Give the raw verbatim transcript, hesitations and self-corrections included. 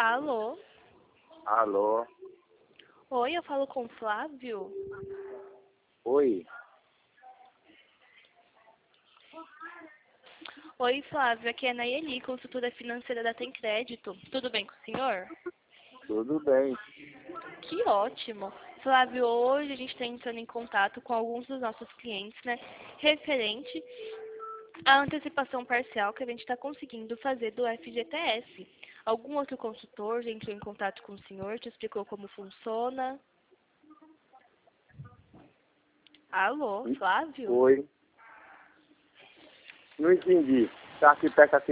Alô? Alô? Oi, eu falo com o Flávio? Oi? Oi, Flávio, aqui é a Nayeli, consultora financeira da Tem Crédito. Tudo bem com o senhor? Tudo bem. Que ótimo. Flávio, hoje a gente está entrando em contato com alguns dos nossos clientes, né, referente à antecipação parcial que a gente está conseguindo fazer do F G T S. Algum outro consultor já entrou em contato com o senhor, te explicou como funciona? Alô, Flávio? Oi? Não entendi. Tá aqui perto aqui.